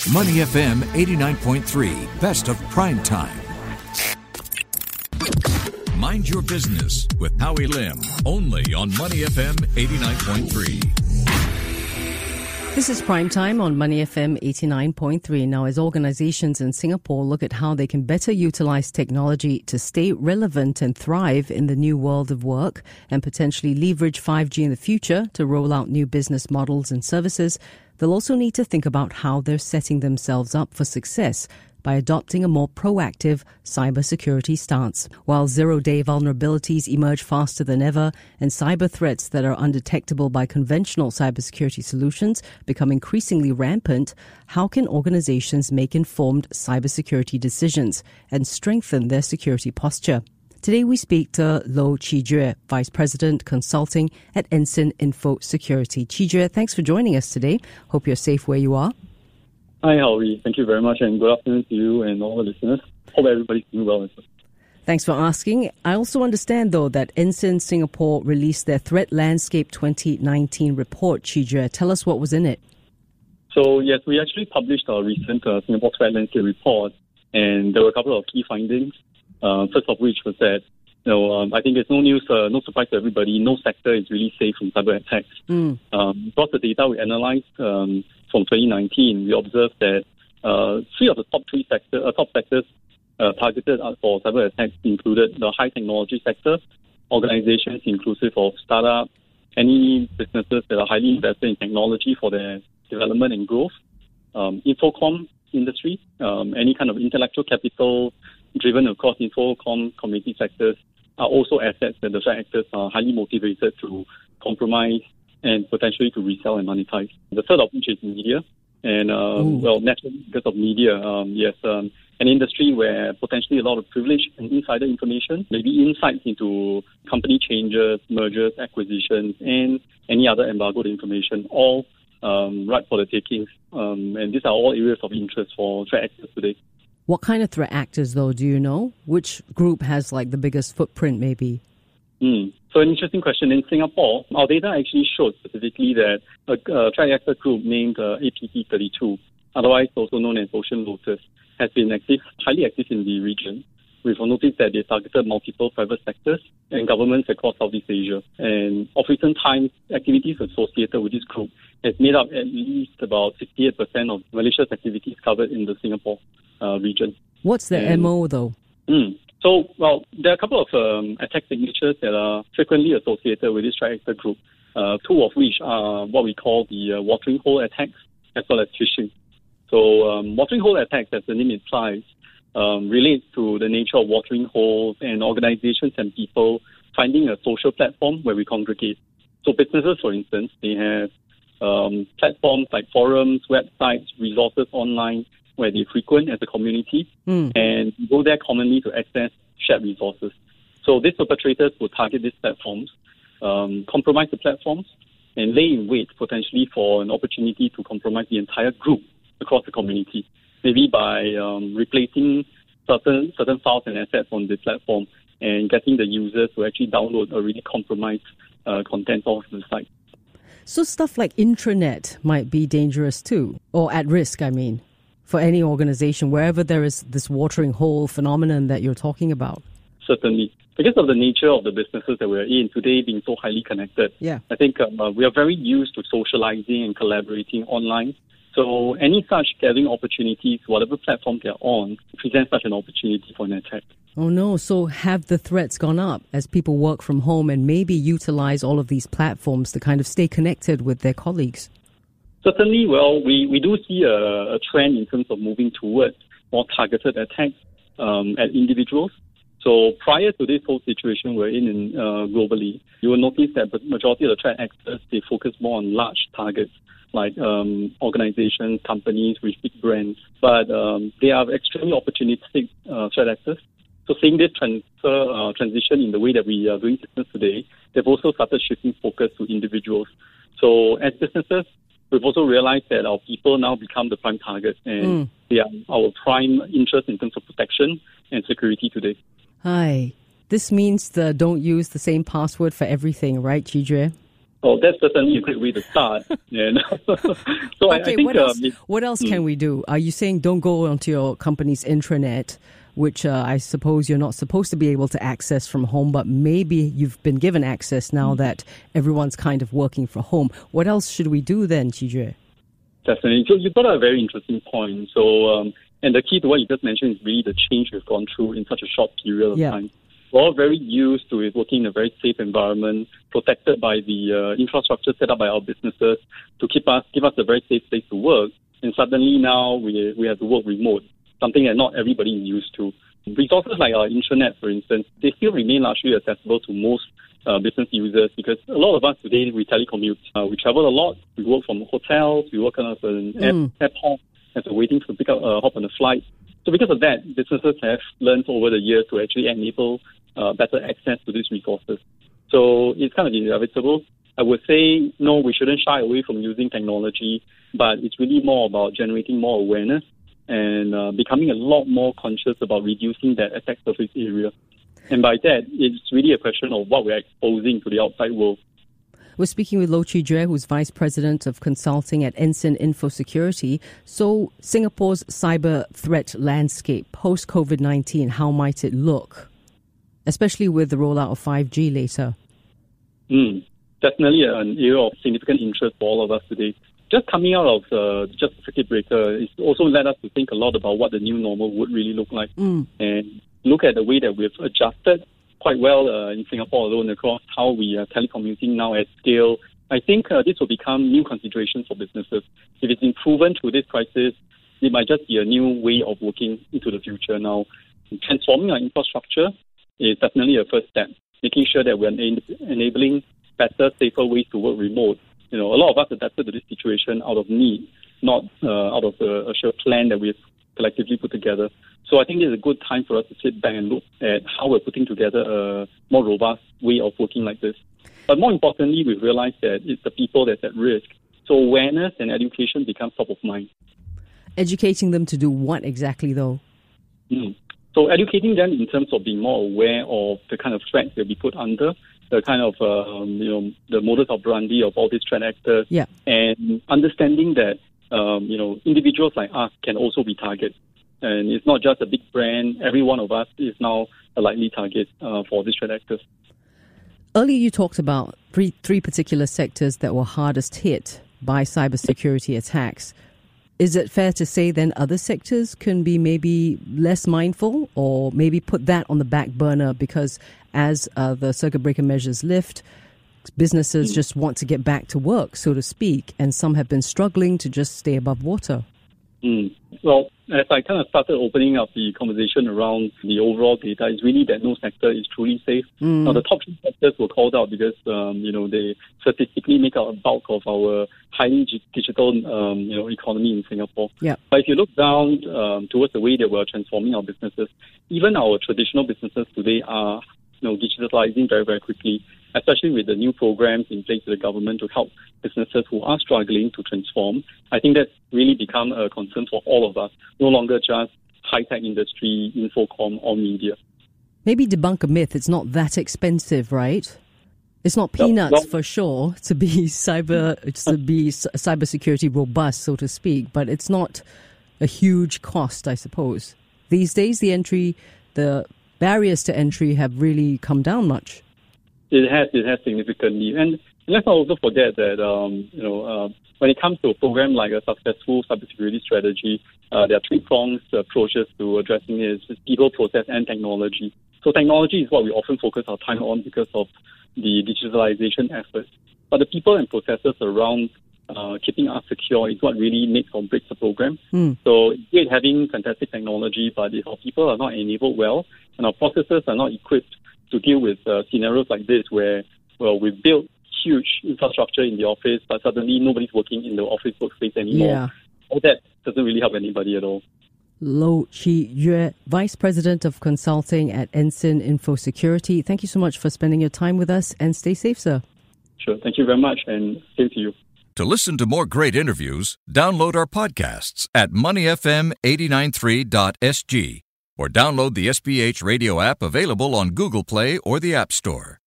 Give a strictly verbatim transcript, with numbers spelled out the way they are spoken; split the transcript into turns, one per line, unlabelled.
Money F M eighty-nine point three, best of prime time. Mind Your Business with Howie Lim, only on Money F M eighty-nine point three.
This is Prime Time on Money F M eighty-nine point three. Now, as organizations in Singapore look at how they can better utilize technology to stay relevant and thrive in the new world of work and potentially leverage five G in the future to roll out new business models and services, they'll also need to think about how they're setting themselves up for success by adopting a more proactive cybersecurity stance. While zero-day vulnerabilities emerge faster than ever and cyber threats that are undetectable by conventional cybersecurity solutions become increasingly rampant, how can organizations make informed cybersecurity decisions and strengthen their security posture? Today we speak to Loh Chi Jue, Vice President Consulting at Ensign Info Security. Chi Jue, thanks for joining us today. Hope you're safe where you are.
Hi, Howie. Thank you very much, and good afternoon to you and all the listeners. Hope everybody's doing well as well.
Thanks for asking. I also understand, though, that Ensign Singapore released their Threat Landscape twenty nineteen report. Chi Jue, tell us what was in it.
So, yes, we actually published our recent uh, Singapore Threat Landscape report, and there were a couple of key findings. Uh, first of which was that, you know, um, I think it's no news, uh, no surprise to everybody, no sector is really safe from cyber attacks. Mm. Um, across the data we analyzed um, from twenty nineteen, we observed that uh, three of the top three sector, uh, top sectors uh, targeted for cyber attacks included the high technology sector, organizations inclusive of startups, any businesses that are highly invested in technology for their development and growth, um, Infocom industry, um, any kind of intellectual capital driven across Infocom community sectors are also assets that the threat actors are highly motivated to compromise and potentially to resell and monetize. The third of which is media. And, uh, well, naturally, because of media, um, yes, um, an industry where potentially a lot of privileged and insider information, maybe insights into company changes, mergers, acquisitions, and any other embargoed information, all um, ripe for the takings. Um, and these are all areas of interest for threat actors today.
What kind of threat actors, though, do you know? Which group has, like, the biggest footprint, maybe?
Mm. So an interesting question. In Singapore, our data actually showed specifically that a, a threat actor group named uh, A P T thirty-two, otherwise also known as Ocean Lotus, has been active, highly active in the region. We've noticed that they targeted multiple private sectors and governments across Southeast Asia. And of recent times, activities associated with this group has made up at least about sixty-eight percent of malicious activities covered in the Singapore uh, region.
What's their
and,
M O, though?
Mm, so, well, there are a couple of um, attack signatures that are frequently associated with this threat actor group, uh, two of which are what we call the uh, watering hole attacks, as well as phishing. So, um, watering hole attacks, as the name implies, um, relates to the nature of watering holes and organizations and people finding a social platform where we congregate. So, businesses, for instance, they have um, platforms like forums, websites, resources online, where they frequent as a community mm. and go there commonly to access shared resources. So these perpetrators will target these platforms, um, compromise the platforms, and lay in wait potentially for an opportunity to compromise the entire group across the community, maybe by um, replacing certain certain files and assets on the platform and getting the users to actually download already compromised uh, content off the site.
So stuff like intranet might be dangerous too, or at risk, I mean, for any organization, wherever there is this watering hole phenomenon that you're talking about?
Certainly. Because of the nature of the businesses that we're in today being so highly connected,
yeah.
I think um, uh, we are very used to socializing and collaborating online. So any such gathering opportunities, whatever platform they're on, presents such an opportunity for an attack.
Oh no, so have the threats gone up as people work from home and maybe utilize all of these platforms to kind of stay connected with their colleagues?
Certainly, well, we, we do see a, a trend in terms of moving towards more targeted attacks um, at individuals. So prior to this whole situation we're in, in uh, globally, you will notice that the majority of the threat actors, they focus more on large targets like um, organizations, companies with big brands. But um, they are extremely opportunistic uh, threat actors. So seeing this transfer, uh, transition in the way that we are doing business today, they've also started shifting focus to individuals. So as businesses, we've also realized that our people now become the prime target, and mm. they are our prime interest in terms of protection and security today.
Hi. This means the don't use the same password for everything, right, Chi Jue?
Well, that's certainly a great way to start. And so I,
okay,
I think,
what else,
um, it,
what else
hmm.
can we do? Are you saying don't go onto your company's intranet, which uh, I suppose you're not supposed to be able to access from home, but maybe you've been given access now mm. that everyone's kind of working from home. What else should we do then, Qi Jue?
Definitely. So you've got a very interesting point. So, um, and the key to what you just mentioned is really the change we've gone through in such a short period of
yeah.
time. We're all very used to it, working in a very safe environment, protected by the uh, infrastructure set up by our businesses to keep us, give us a very safe place to work. And suddenly now we we have to work remote, something that not everybody is used to. Resources like our intranet, for instance, they still remain largely accessible to most uh, business users because a lot of us today, we telecommute. Uh, we travel a lot. We work from hotels. We work on an mm. airport as we're waiting to pick up, uh, hop on a flight. So because of that, businesses have learned over the years to actually enable uh, better access to these resources. So it's kind of inevitable. I would say, no, we shouldn't shy away from using technology, but it's really more about generating more awareness and uh, becoming a lot more conscious about reducing that attack surface area. And by that, it's really a question of what we're exposing to the outside world.
We're speaking with Loh Chi Jue, who's Vice President of Consulting at Ensign Info Security. So Singapore's cyber threat landscape post-COVID nineteen, how might it look? Especially with the rollout of five G later.
Mm, definitely an area of significant interest for all of us today. Just coming out of uh, just the circuit breaker, it's also led us to think a lot about what the new normal would really look like. Mm. And look at the way that we've adjusted quite well uh, in Singapore alone across how we are telecommuting now at scale. I think uh, this will become new considerations for businesses. If it's been proven through this crisis, it might just be a new way of working into the future. Now, transforming our infrastructure is definitely a first step, making sure that we're en- enabling better, safer ways to work remote. You know, a lot of us adapted to this situation out of need, not uh, out of a, a sure plan that we've collectively put together. So I think it's a good time for us to sit back and look at how we're putting together a more robust way of working like this. But more importantly, we've realized that it's the people that's at risk. So awareness and education becomes top of mind. Educating them to do what exactly, though? Mm. So educating them in terms of being more aware of the kind of threats they'll be put under, the kind of, um, you know, the modus operandi of all these threat actors, yeah. and understanding that, um, you know, individuals like us can also be targets. And it's not just a big brand. Every one of us is now a likely target uh, for these threat actors. Earlier, you talked about three, three particular sectors that were hardest hit by cybersecurity attacks. Is it fair to say then other sectors can be maybe less mindful or maybe put that on the back burner because as uh, the circuit breaker measures lift, businesses mm. just want to get back to work, so to speak, and some have been struggling to just stay above water? Mm. Well, as I kind of started opening up the conversation around the overall data, it's really that no sector is truly safe. Mm. Now, the top three sectors were called out because, um, you know, they statistically make up a bulk of our highly g- digital, um, you know, economy in Singapore. Yeah. But if you look down um, towards the way that we're transforming our businesses, even our traditional businesses today are, you know, digitalizing very, very quickly, especially with the new programs in place with the government to help businesses who are struggling to transform. I think that's really become a concern for all of us, no longer just high-tech industry, infocom, or media. Maybe debunk a myth. It's not that expensive, right? It's not peanuts no, no. for sure to be cyber to be cybersecurity robust, so to speak, but it's not a huge cost, I suppose. These days, the entry, the barriers to entry have really come down much. It has, it has significantly. And let's not also forget that, um, you know, uh, when it comes to a program like a successful cybersecurity strategy, uh, there are three prongs approaches to addressing it: it's people, process, and technology. So technology is what we often focus our time on because of the digitalization efforts. But the people and processes around uh, keeping us secure is what really makes or breaks the program. Mm. So it's great having fantastic technology, but if our people are not enabled well and our processes are not equipped to deal with uh, scenarios like this where, well, we've built huge infrastructure in the office, but suddenly nobody's working in the office workspace anymore. Yeah. All that doesn't really help anybody at all. Loh Chi Jue, Vice President of Consulting at Ensign Info Security. Thank you so much for spending your time with us, and stay safe, sir. Sure. Thank you very much, and same to you.
To listen to more great interviews, download our podcasts at money f m eight nine three dot s g or download the S B H radio app available on Google Play or the App Store.